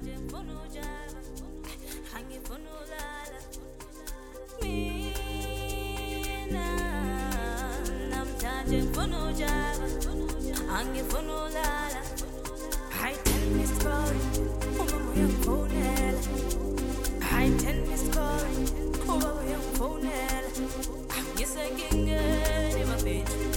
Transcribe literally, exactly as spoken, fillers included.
ngifuna ujaba angifuna ulala mina namhlanje ngifuna ujaba angifuna ulala I tell me story umama uyangifonela I tell me story ubaba uyangifonela ngisekingeni mabhethi